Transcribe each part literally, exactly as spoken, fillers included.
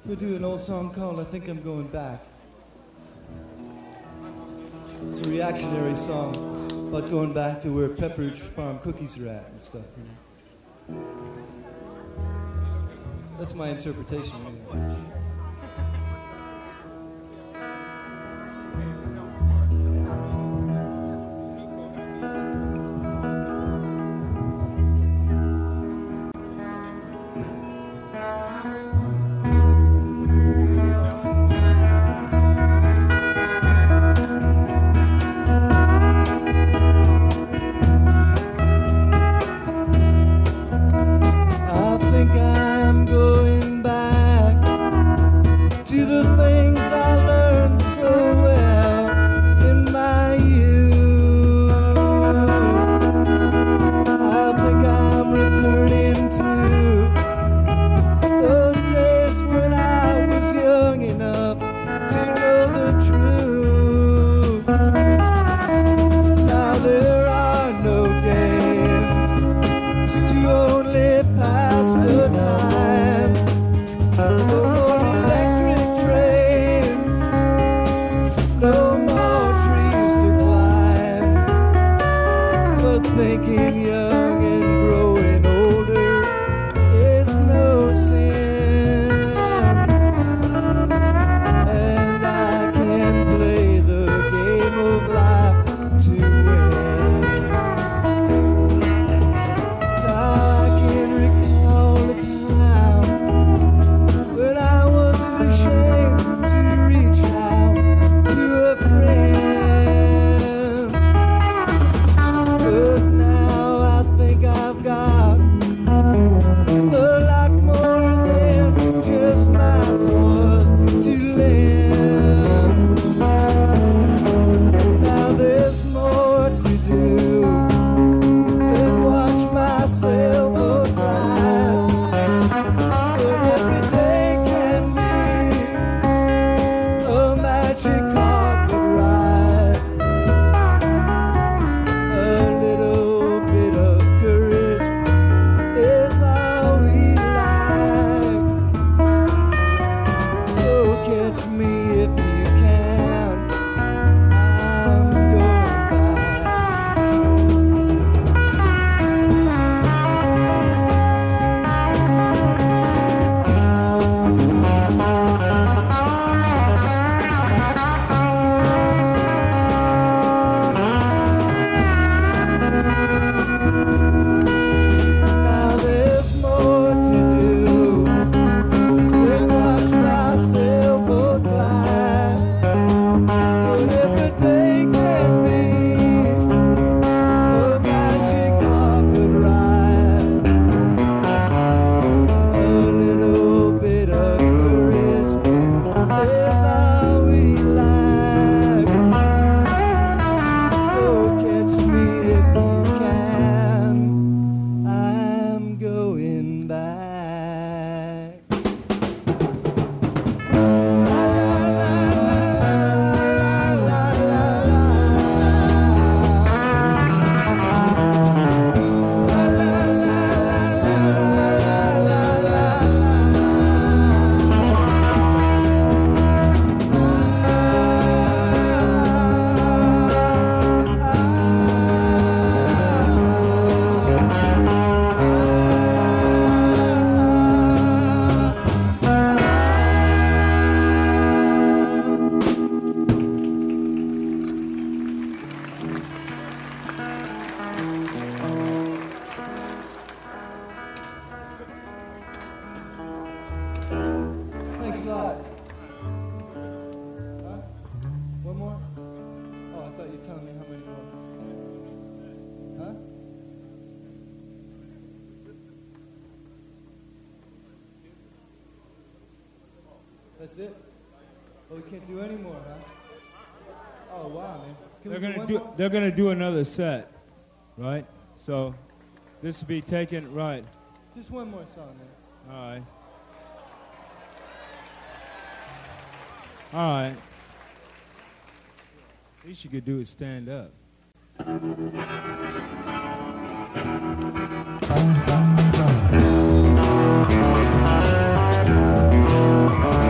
We'll do an old song called I Think I'm Going Back. It's a reactionary song about going back to where Pepperidge Farm cookies are at and stuff, you know. That's my interpretation anyway. That's it? Oh, we can't do any more, huh? Oh, wow, man. Can They're we do gonna one do. more? They're gonna do another set, right? So, this will be taken right. Just one more song, man. All right. All right. Least you could do is stand up. Thank you.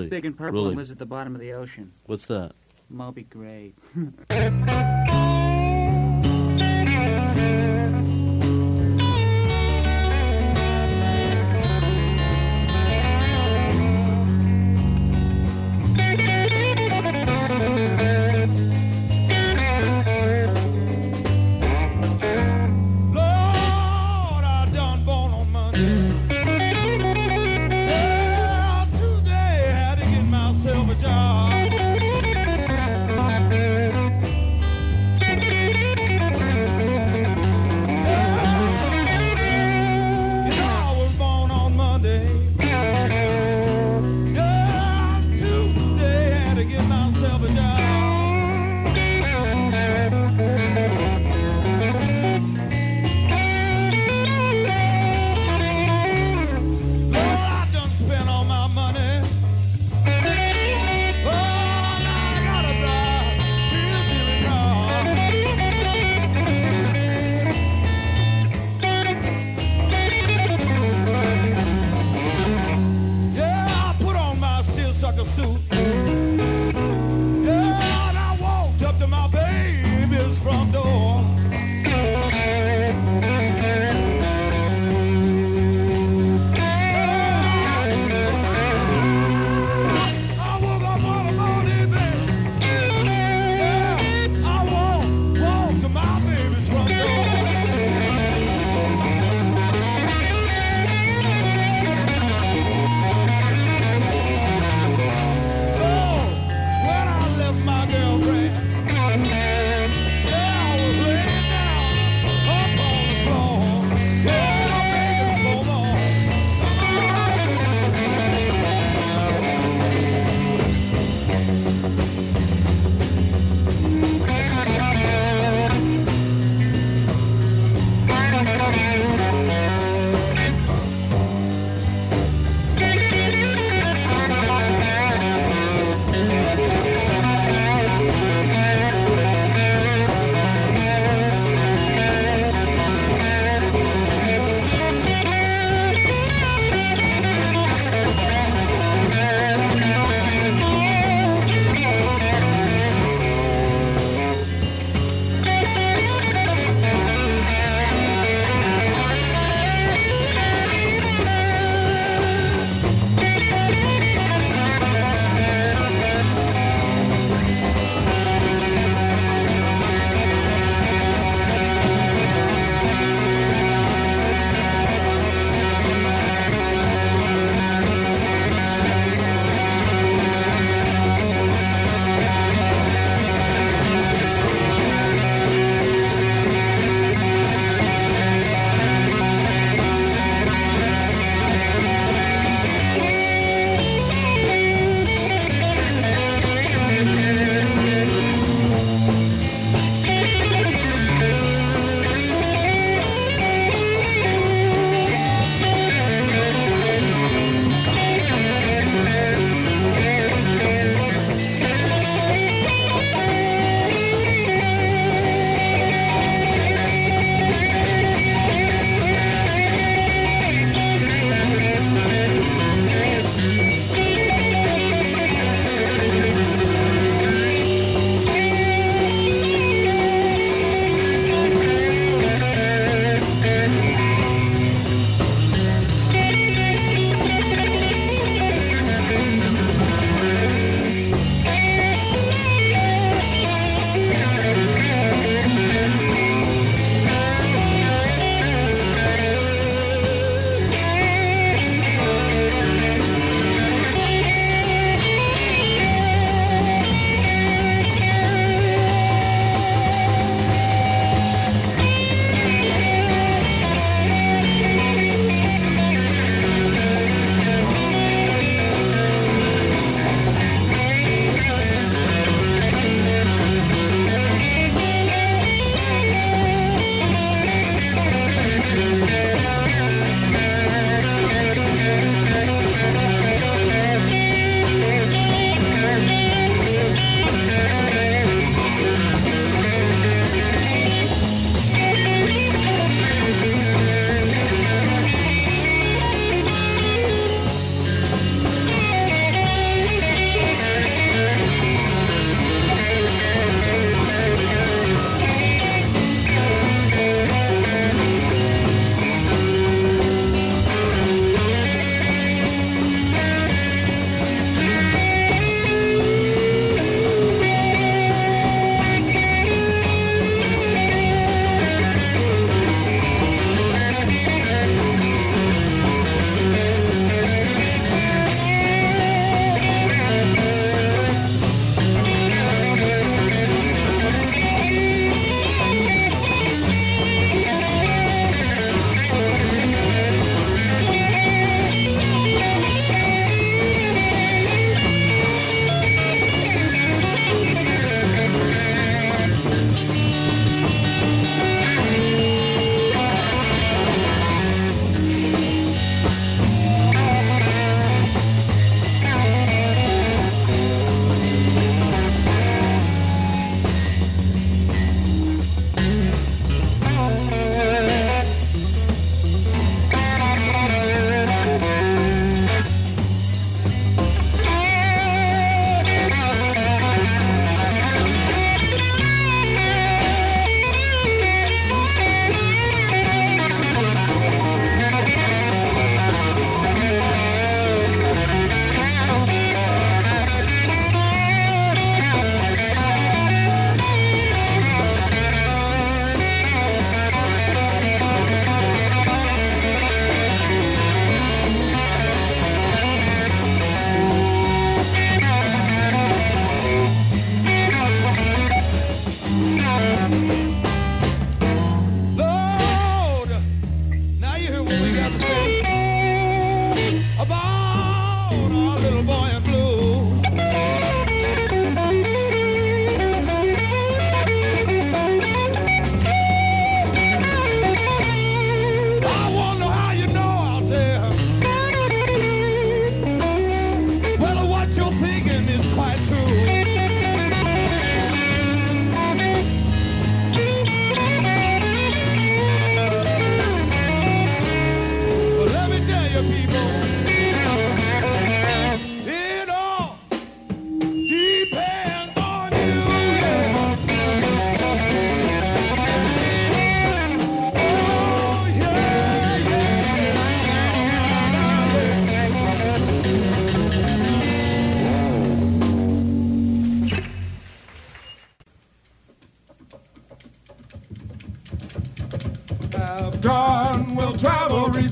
was big and purple really. and lives at the bottom of the ocean. What's that? Moby Gray.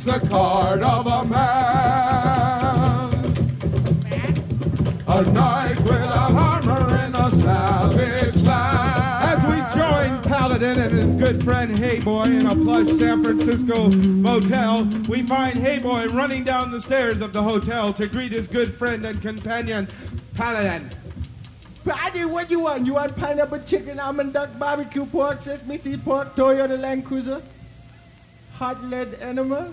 the card of a man. A knight with a hammer in a savage land. As we join Paladin and his good friend Hey Boy in a plush San Francisco motel, we find Hey Boy running down the stairs of the hotel to greet his good friend and companion, Paladin. Paddy, what you want? You want pineapple chicken, almond duck, barbecue pork, sesame seed pork, Toyota Land Cruiser, hot lead enema?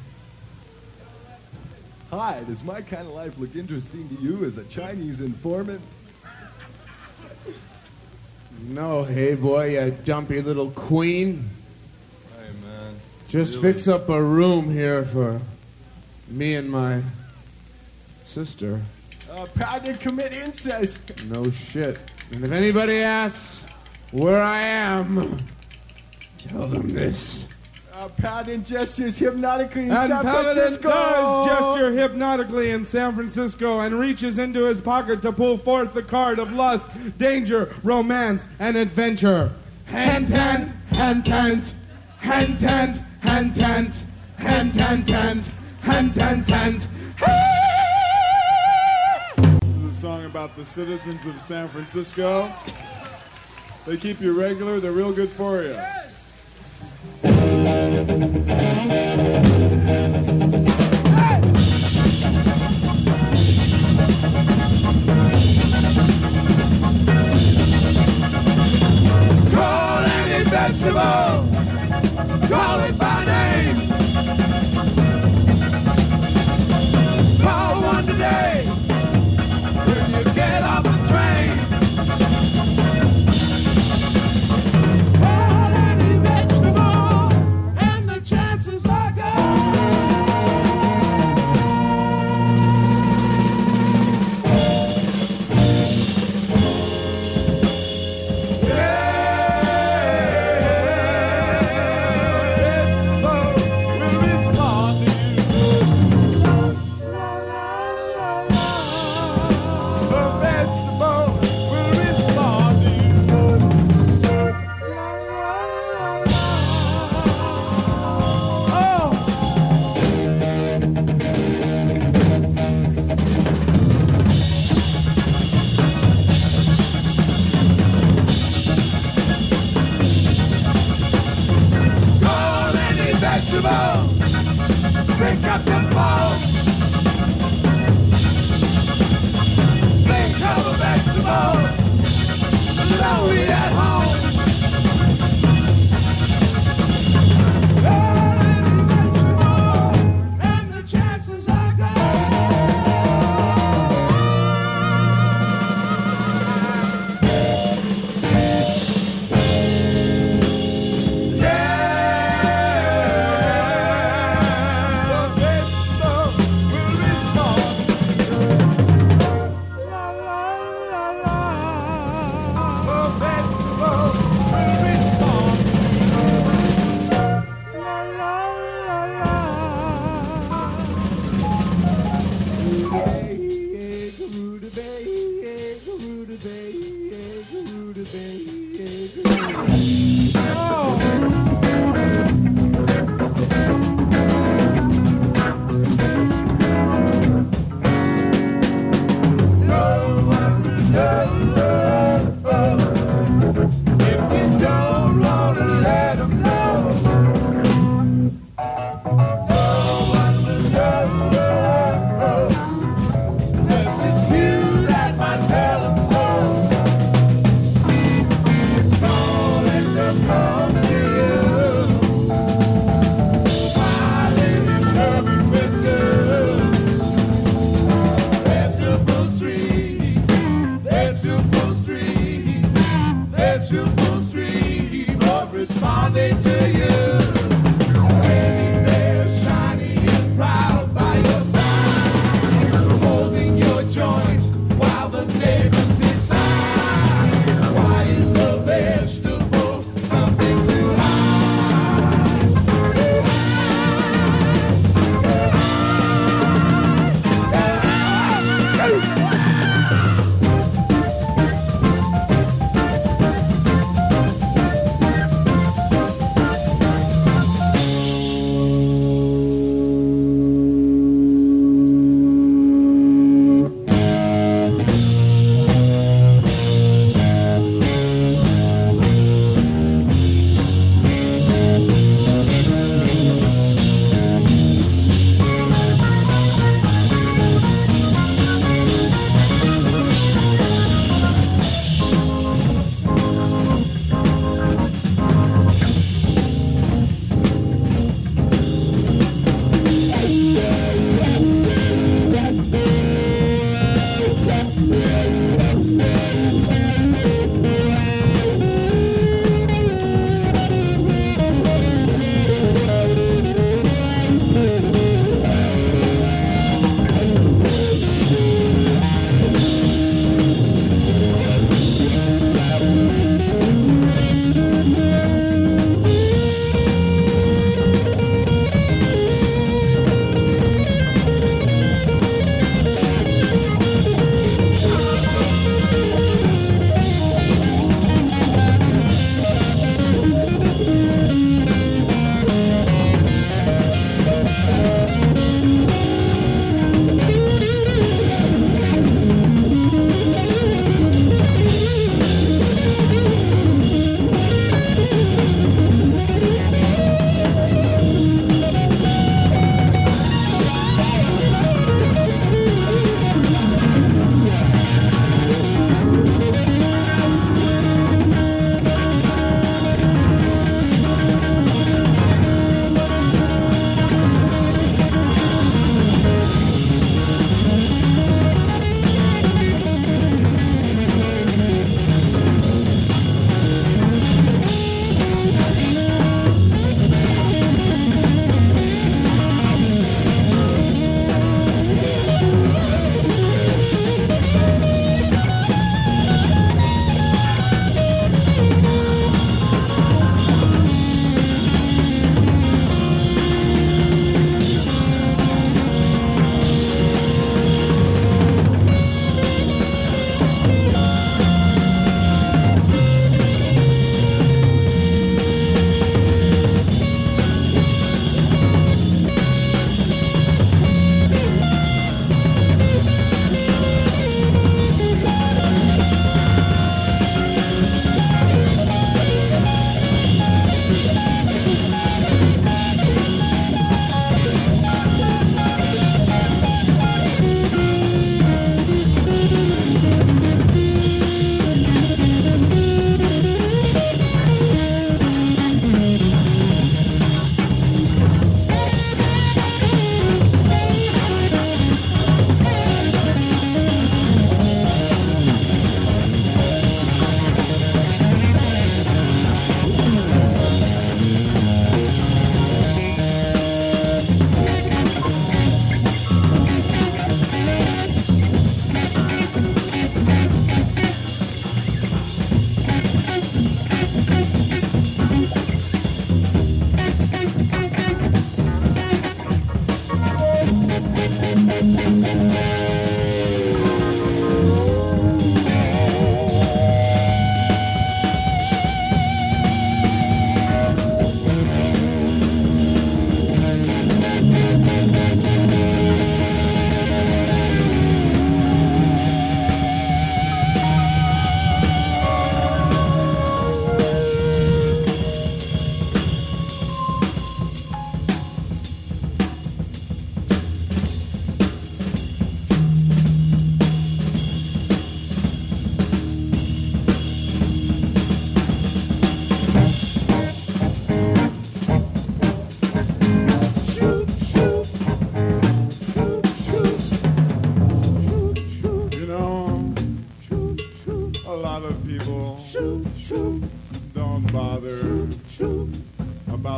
Hi, does my kind of life look interesting to you as a Chinese informant? No, hey boy, you dumpy little queen. Hey, man. Just Really? fix up a room here for me and my sister. Uh, Paddy commit incest. No shit. And if anybody asks where I am, tell them this. Uh, Paddy gestures hypnotically in And San Paladin Francisco. does gesture hypnotically in San Francisco and reaches into his pocket to pull forth the card of lust, danger, romance, and adventure. Hand tent, hand tent, hand tent, hand tent, hand tent, tent, hand tent, tent. This is a song about the citizens of San Francisco. They keep you regular, they're real good for you. Call any vegetable, call it by name. Call one today when you get off the train. Call any vegetable, and the chances are good.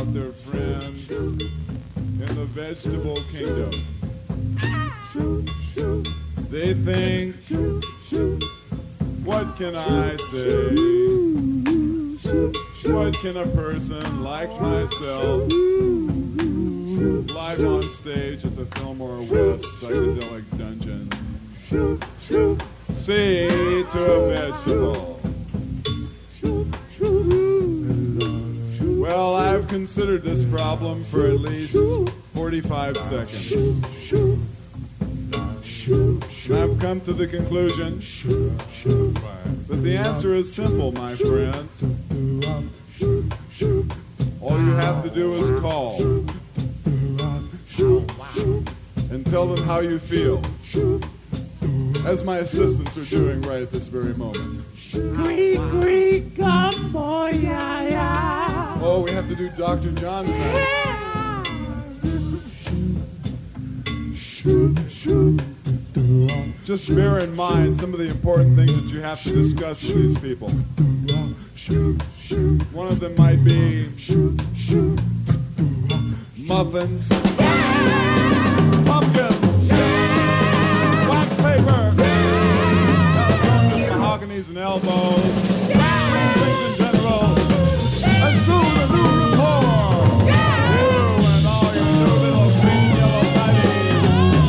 about their friend in the vegetable kingdom. They think, what can I say? What can a person like myself, live on stage at the Fillmore West Psychedelic Dungeon, say to a vegetable? Well, I've considered this problem for at least forty-five seconds. And I've come to the conclusion that the answer is simple, my friends. All you have to do is call and tell them how you feel, as my assistants are doing right at this very moment. Creak, creak, come boy, yeah, yeah. Oh, we have to do Doctor John tonight. Just bear in mind some of the important things that you have to discuss with these people. One of them might be muffins, pumpkins, wax paper, mahoganies and elbows, things in general, and soon a new rapport. You and all your new little pink yellow buddies,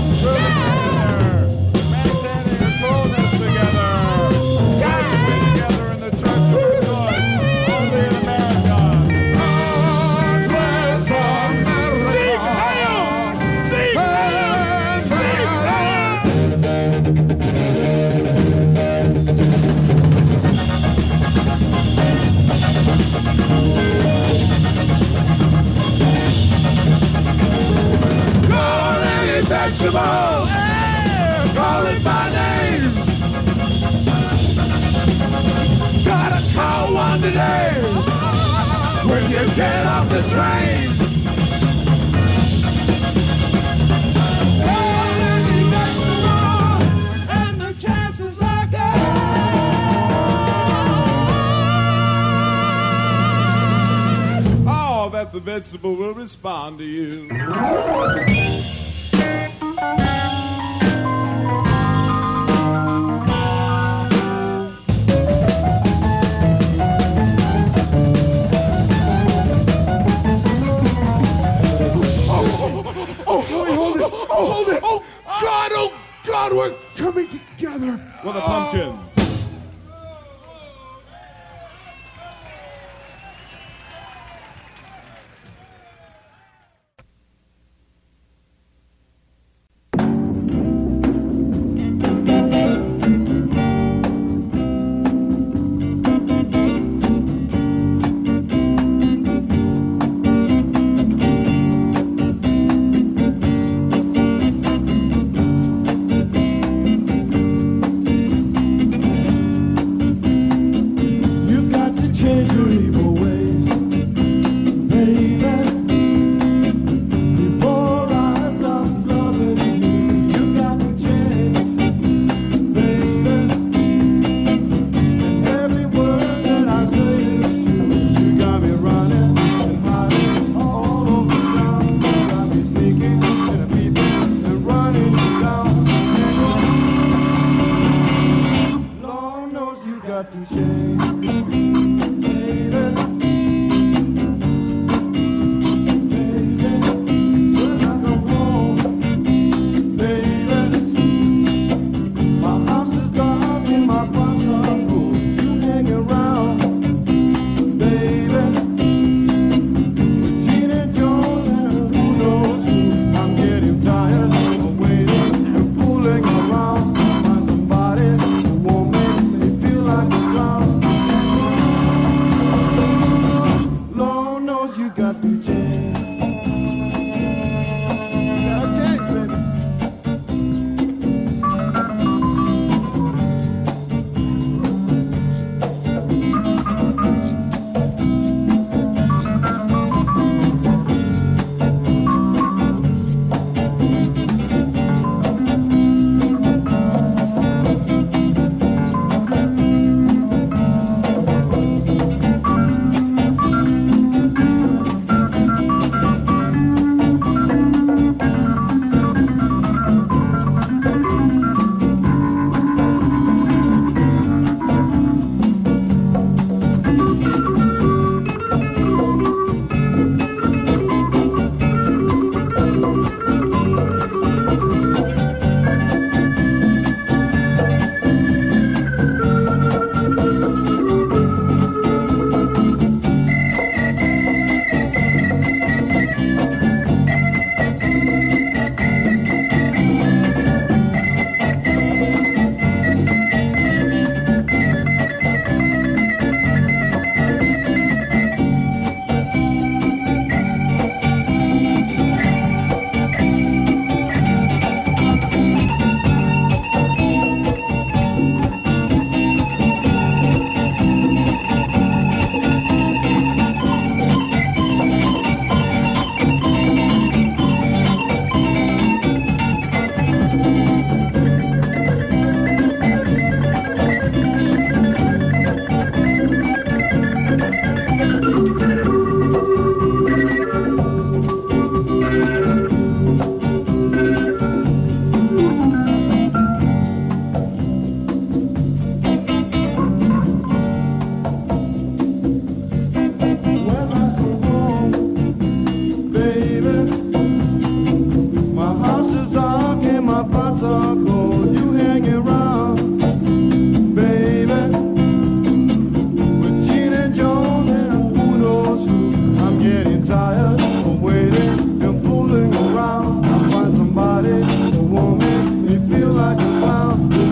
maintaining your coolness together, gasping together in the church of your choice, only in America. God bless America. Sing higher, sing higher, sing Call any vegetable, yeah, call it by name. Gotta call one today when you get off the train. Call any vegetable, and the chances are good. Oh, that the vegetable will respond to you. Oh, wait, hold it. Oh, hold it. Oh, God, oh, God, we're coming together. With a pumpkin.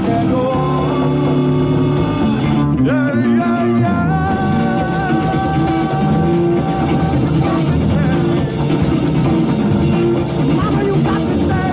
can't go on. Yeah, yeah, yeah. Mama, you got to stay.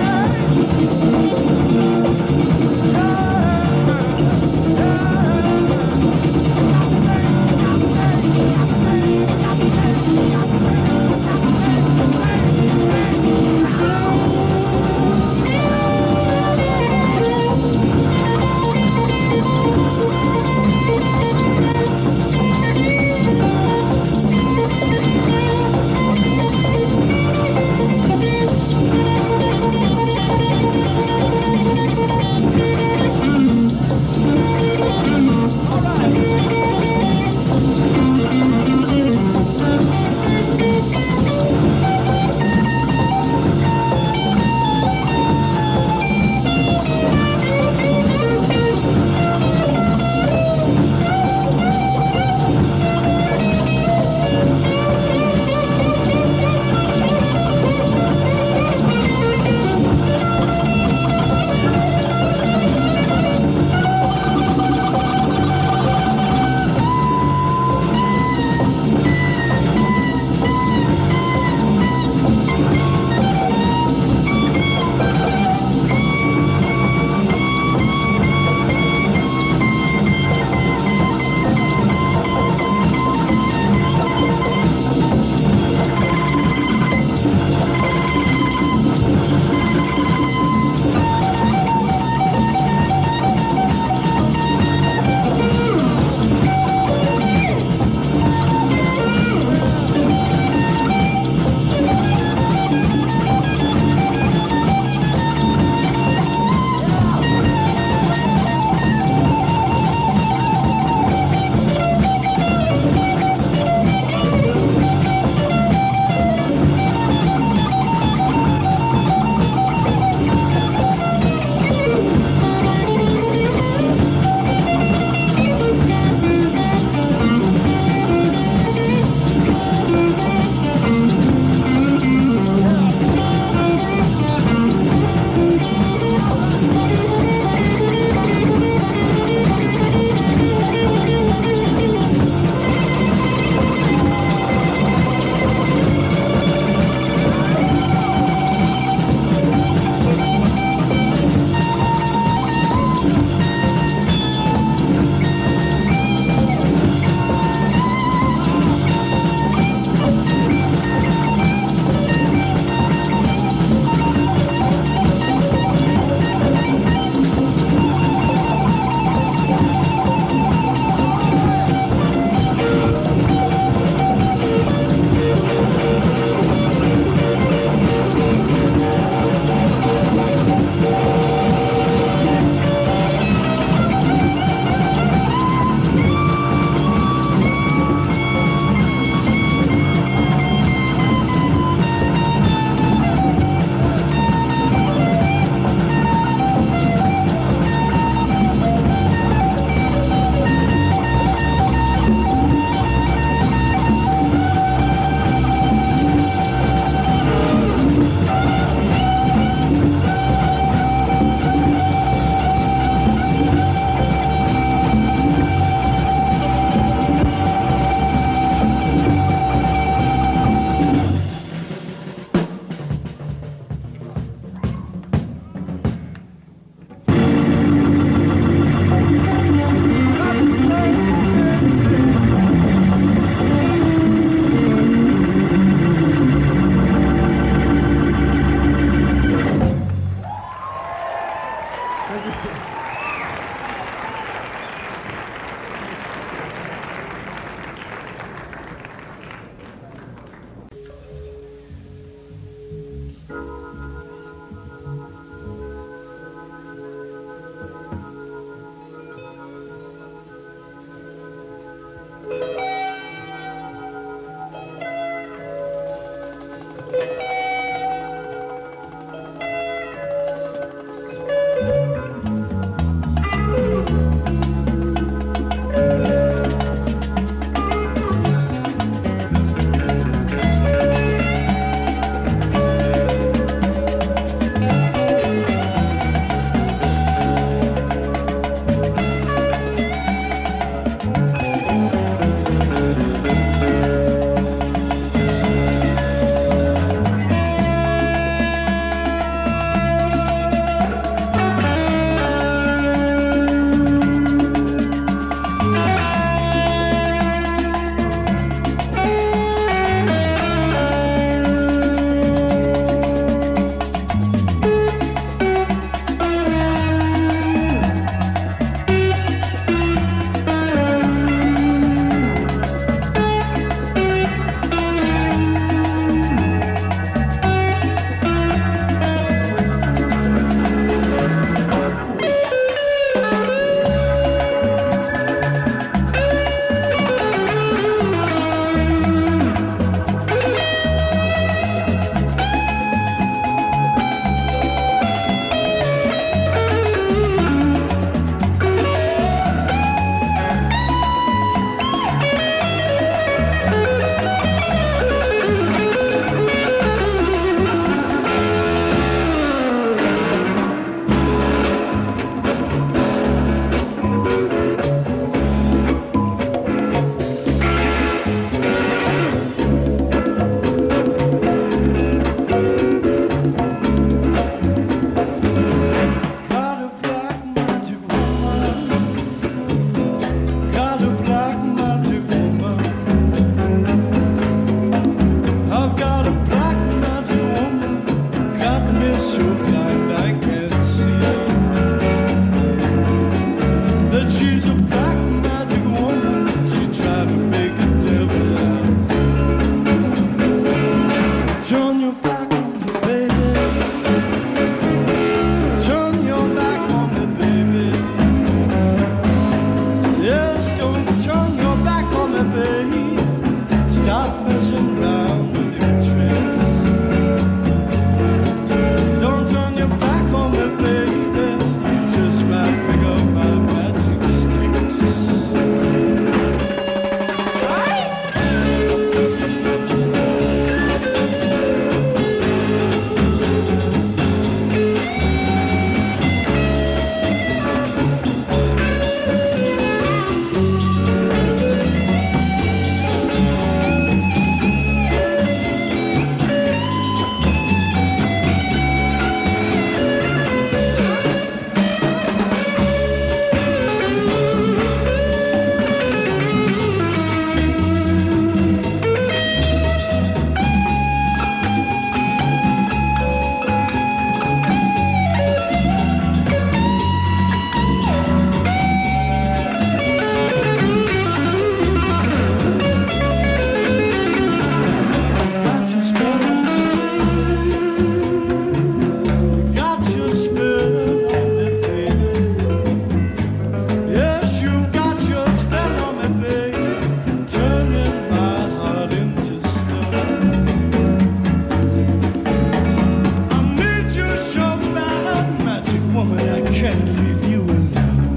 try to leave you alone.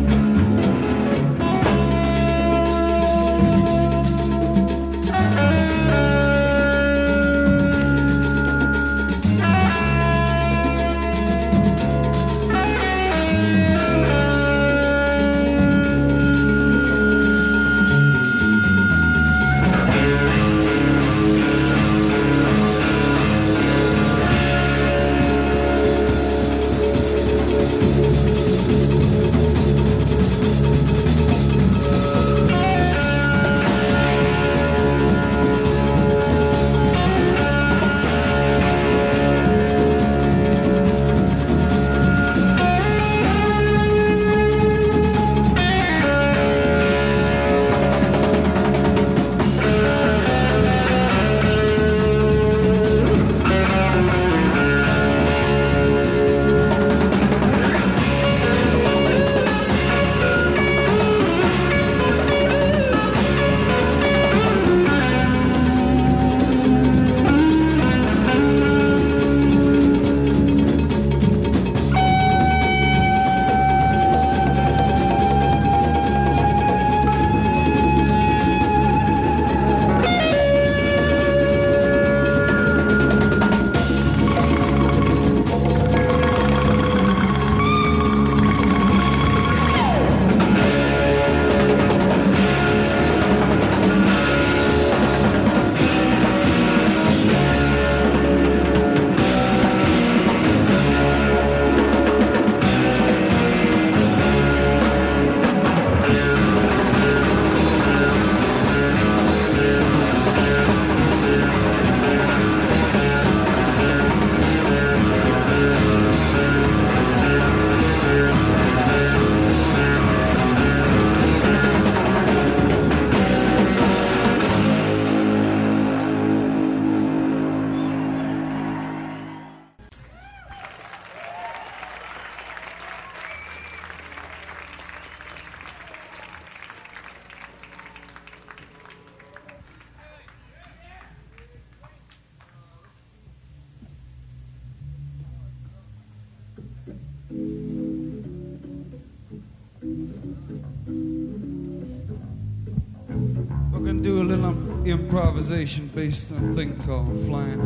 We're gonna do a little improvisation based on a thing called Flying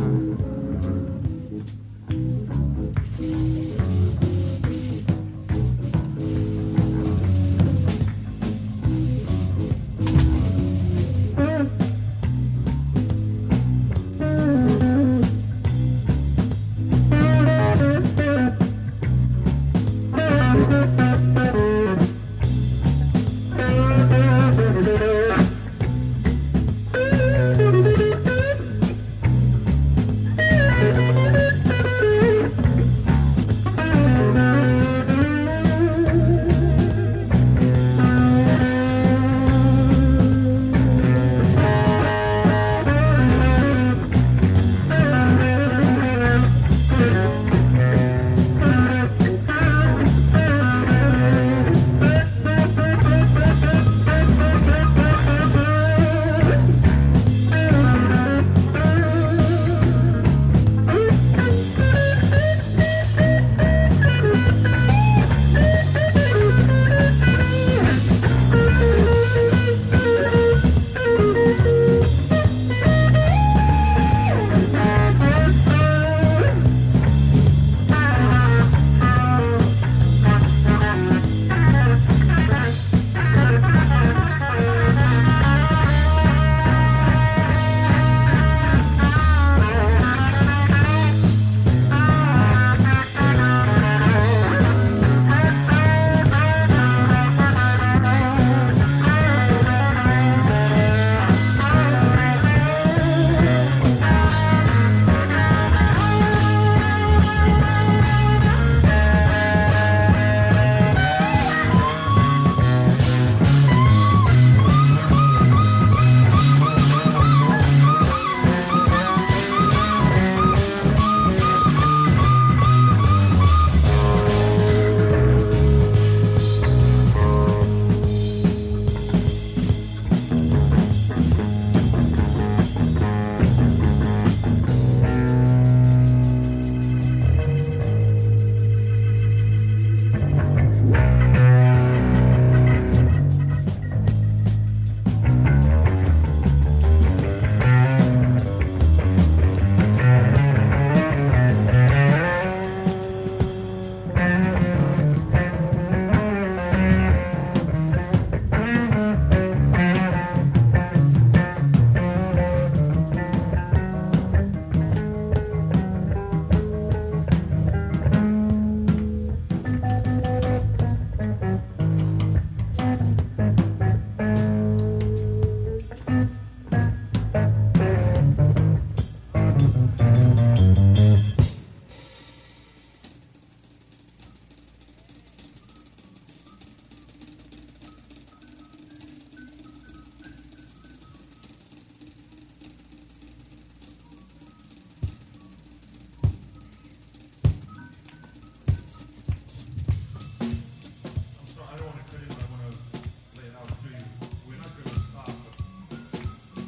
Thank you.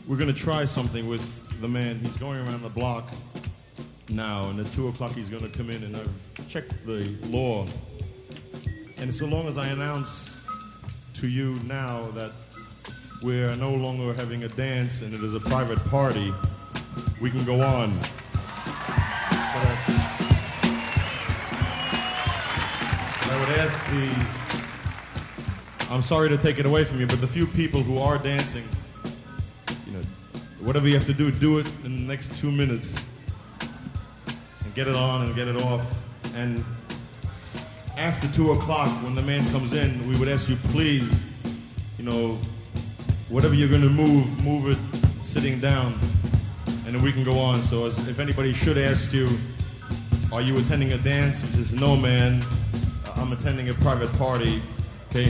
we're going to try something with the man. He's going around the block now, and at two o'clock he's going to come in, and I've checked the law. And so long as I announce to you now that we're no longer having a dance and it is a private party, we can go on. But I, I would ask the, I'm sorry to take it away from you, but the few people who are dancing, you know, whatever you have to do, do it in the next two minutes. And get it on and get it off. And after two o'clock, when the man comes in, we would ask you, please, you know, whatever you're going to move, move it sitting down, and then we can go on. So as, if anybody should ask you, are you attending a dance? He says, no, man, I'm attending a private party, okay?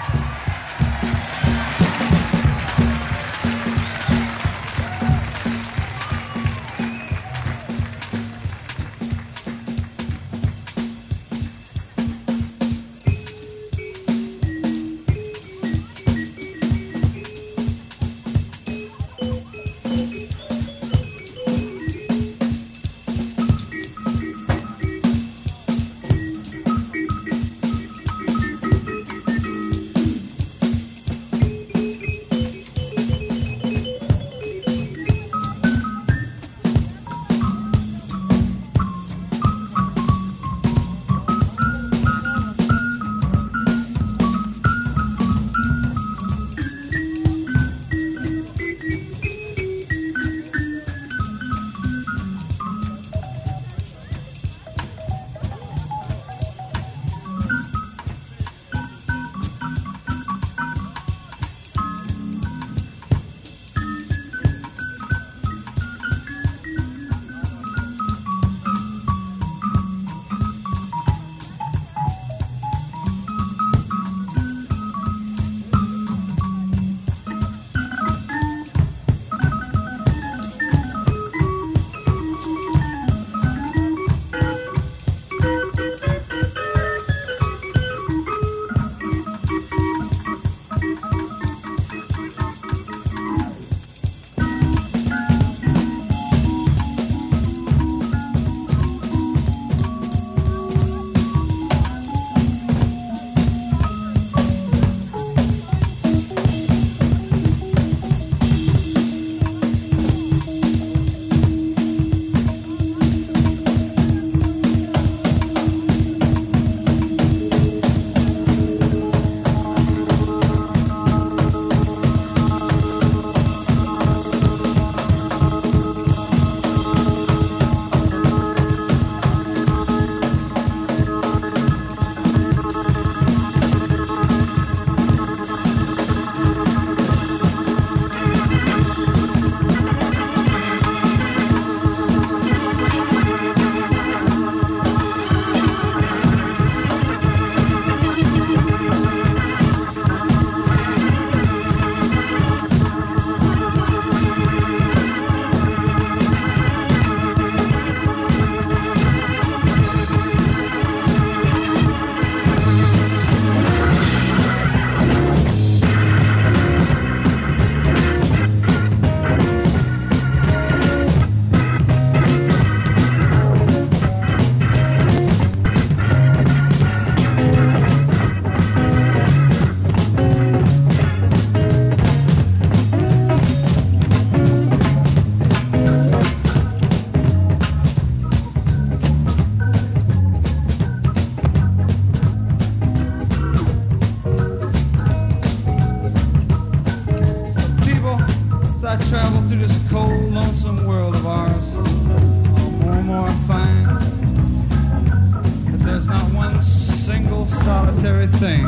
solitary thing,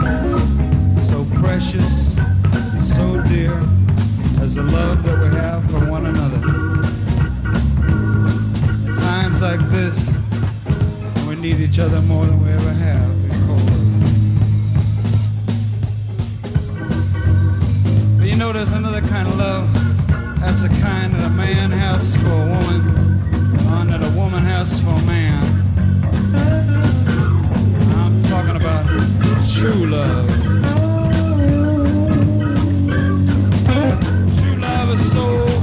so precious, so dear, as the love that we have for one another. At times like this, when we need each other more than we ever have before. But you know, there's another kind of love. That's the kind that a man has for a woman, one that a woman has for a man. I'm talking about true love. True love is so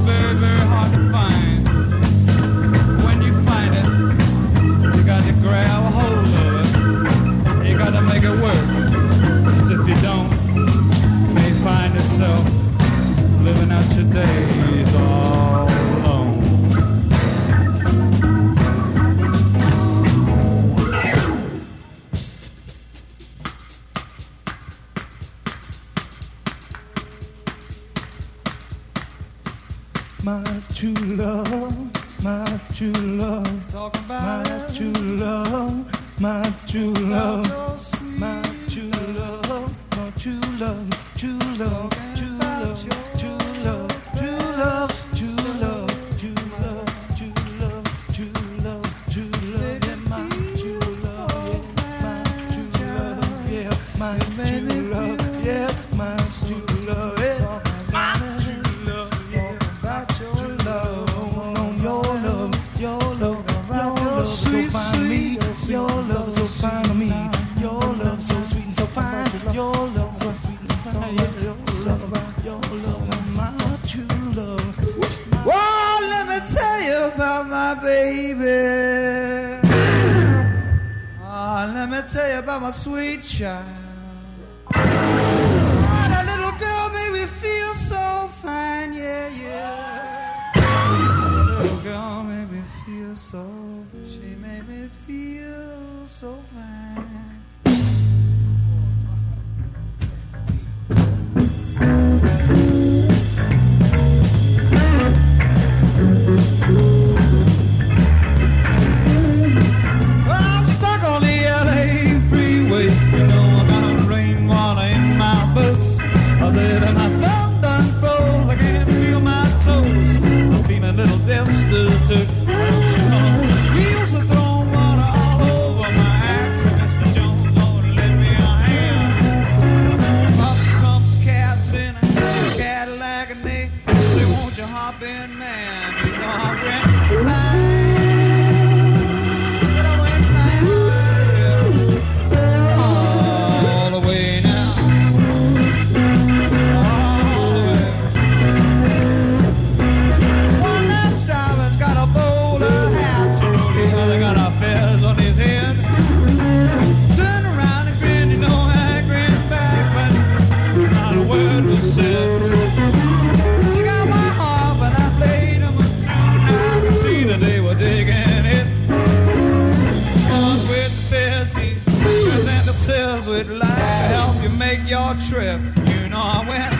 my true love, my true love, Talk about my it. true love, my true love, my true love, my true love, true love, true love, true love, true love, true love, true love, true love, true love, true love, yeah, my true love, yeah, my true love, yeah, my true love, yeah, my true love, yeah, my true love, your love, your love, your love so fine to me, your love so fine to me, your love so sweet and so fine, your love so sweet and so fine, yeah, your love, your love, my true love. Well, let me tell you about my baby. Ah, let me tell you about my sweet child. Ah, that little girl made me feel so fine, yeah, yeah. That little girl made me feel so, she made me feel so fine. Well, I'm stuck on the L A freeway. You know I got rainwater in my boots. I said and my thumb done froze. I can't feel my toes. I'm feeling a little destitute. We used to throw water all over my axe. Mister Jones ought to lend me a hand. Up comes the cats in a Cadillac and they say, won't you hop in, man? You know I went flying. All the way now. All the way. One man's driver's got a bowler hat. You know the other got a fez on his head. Turn around and grin, you know I grinned back, but not a word was said. He got my harp and I played him a tune. I could see that they were digging it. One with the fizzy and the sails with life help you make your trip. You know I went